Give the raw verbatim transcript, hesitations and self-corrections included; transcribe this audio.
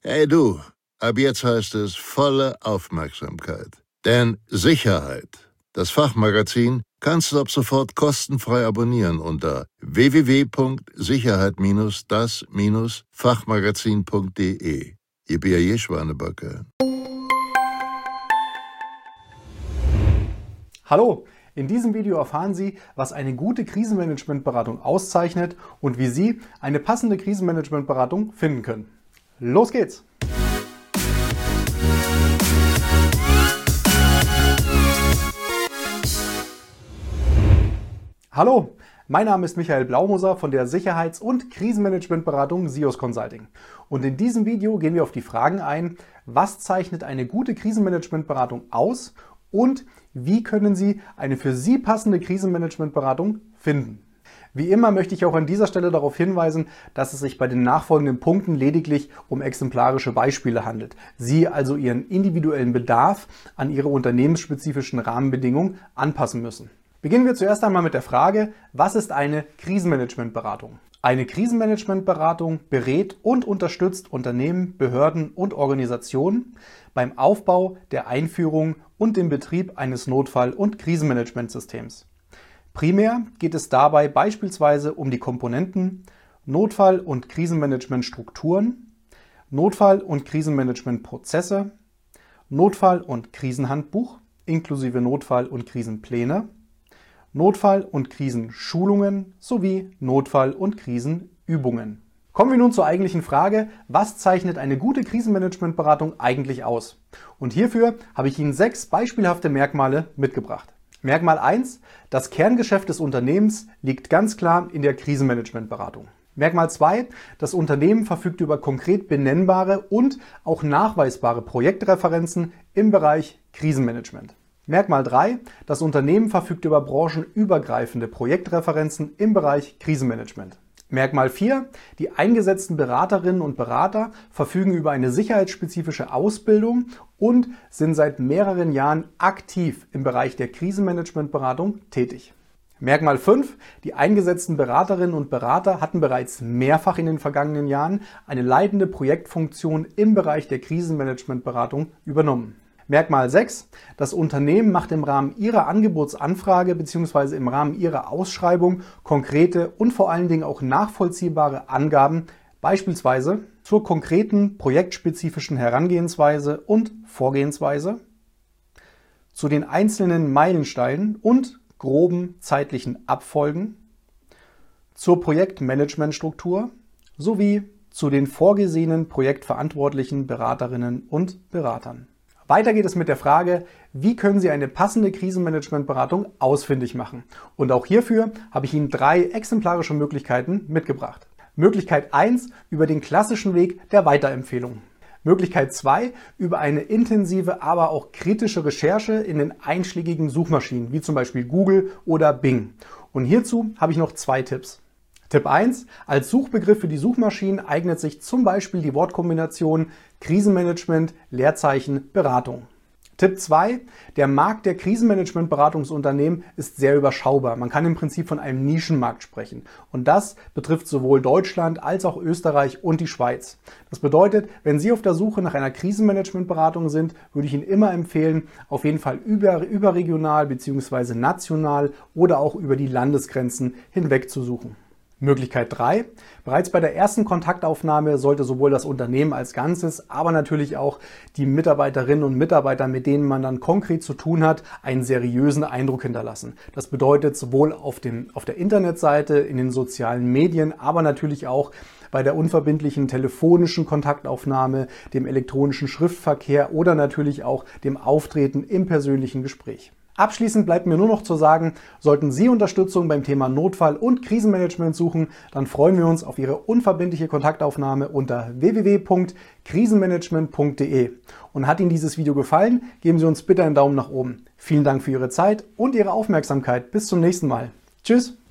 Hey du, ab jetzt heißt es volle Aufmerksamkeit. Denn Sicherheit, das Fachmagazin, kannst du ab sofort kostenfrei abonnieren unter w w w punkt sicherheit das Fachmagazin punkt de. Ihr B A J Schwanebacke. Hallo, in diesem Video erfahren Sie, was eine gute Krisenmanagementberatung auszeichnet und wie Sie eine passende Krisenmanagementberatung finden können. Los geht's! Hallo, mein Name ist Michael Blaumoser von der Sicherheits- und Krisenmanagementberatung SIOS Consulting. Und in diesem Video gehen wir auf die Fragen ein, was zeichnet eine gute Krisenmanagementberatung aus und wie können Sie eine für Sie passende Krisenmanagementberatung finden. Wie immer möchte ich auch an dieser Stelle darauf hinweisen, dass es sich bei den nachfolgenden Punkten lediglich um exemplarische Beispiele handelt. Sie also Ihren individuellen Bedarf an Ihre unternehmensspezifischen Rahmenbedingungen anpassen müssen. Beginnen wir zuerst einmal mit der Frage, was ist eine Krisenmanagementberatung? Eine Krisenmanagementberatung berät und unterstützt Unternehmen, Behörden und Organisationen beim Aufbau, der Einführung und dem Betrieb eines Notfall- und Krisenmanagementsystems. Primär geht es dabei beispielsweise um die Komponenten Notfall- und Krisenmanagementstrukturen, Notfall- und Krisenmanagementprozesse, Notfall- und Krisenhandbuch inklusive Notfall- und Krisenpläne, Notfall- und Krisenschulungen sowie Notfall- und Krisenübungen. Kommen wir nun zur eigentlichen Frage, was zeichnet eine gute Krisenmanagementberatung eigentlich aus? Und hierfür habe ich Ihnen sechs beispielhafte Merkmale mitgebracht. Merkmal eins, das Kerngeschäft des Unternehmens liegt ganz klar in der Krisenmanagementberatung. Merkmal zwei, das Unternehmen verfügt über konkret benennbare und auch nachweisbare Projektreferenzen im Bereich Krisenmanagement. Merkmal drei, das Unternehmen verfügt über branchenübergreifende Projektreferenzen im Bereich Krisenmanagement. Merkmal vier, die eingesetzten Beraterinnen und Berater verfügen über eine sicherheitsspezifische Ausbildung und sind seit mehreren Jahren aktiv im Bereich der Krisenmanagementberatung tätig. Merkmal fünf, die eingesetzten Beraterinnen und Berater hatten bereits mehrfach in den vergangenen Jahren eine leitende Projektfunktion im Bereich der Krisenmanagementberatung übernommen. Merkmal sechs. Das Unternehmen macht im Rahmen ihrer Angebotsanfrage bzw. im Rahmen ihrer Ausschreibung konkrete und vor allen Dingen auch nachvollziehbare Angaben, beispielsweise zur konkreten projektspezifischen Herangehensweise und Vorgehensweise, zu den einzelnen Meilensteinen und groben zeitlichen Abfolgen, zur Projektmanagementstruktur sowie zu den vorgesehenen projektverantwortlichen Beraterinnen und Beratern. Weiter geht es mit der Frage, wie können Sie eine passende Krisenmanagementberatung ausfindig machen? Und auch hierfür habe ich Ihnen drei exemplarische Möglichkeiten mitgebracht. Möglichkeit eins über den klassischen Weg der Weiterempfehlung. Möglichkeit zwei über eine intensive, aber auch kritische Recherche in den einschlägigen Suchmaschinen, wie zum Beispiel Google oder Bing. Und hierzu habe ich noch zwei Tipps. Tipp eins. Als Suchbegriff für die Suchmaschinen eignet sich zum Beispiel die Wortkombination Krisenmanagement, Leerzeichen, Beratung. Tipp zwei. Der Markt der Krisenmanagement-Beratungsunternehmen ist sehr überschaubar. Man kann im Prinzip von einem Nischenmarkt sprechen. Und das betrifft sowohl Deutschland als auch Österreich und die Schweiz. Das bedeutet, wenn Sie auf der Suche nach einer Krisenmanagement-Beratung sind, würde ich Ihnen immer empfehlen, auf jeden Fall über, überregional bzw. national oder auch über die Landesgrenzen hinweg zu suchen. Möglichkeit drei. Bereits bei der ersten Kontaktaufnahme sollte sowohl das Unternehmen als Ganzes, aber natürlich auch die Mitarbeiterinnen und Mitarbeiter, mit denen man dann konkret zu tun hat, einen seriösen Eindruck hinterlassen. Das bedeutet sowohl auf, den, auf der Internetseite, in den sozialen Medien, aber natürlich auch bei der unverbindlichen telefonischen Kontaktaufnahme, dem elektronischen Schriftverkehr oder natürlich auch dem Auftreten im persönlichen Gespräch. Abschließend bleibt mir nur noch zu sagen, sollten Sie Unterstützung beim Thema Notfall- und Krisenmanagement suchen, dann freuen wir uns auf Ihre unverbindliche Kontaktaufnahme unter w w w punkt krisenmanagement punkt de. Und hat Ihnen dieses Video gefallen, geben Sie uns bitte einen Daumen nach oben. Vielen Dank für Ihre Zeit und Ihre Aufmerksamkeit. Bis zum nächsten Mal. Tschüss!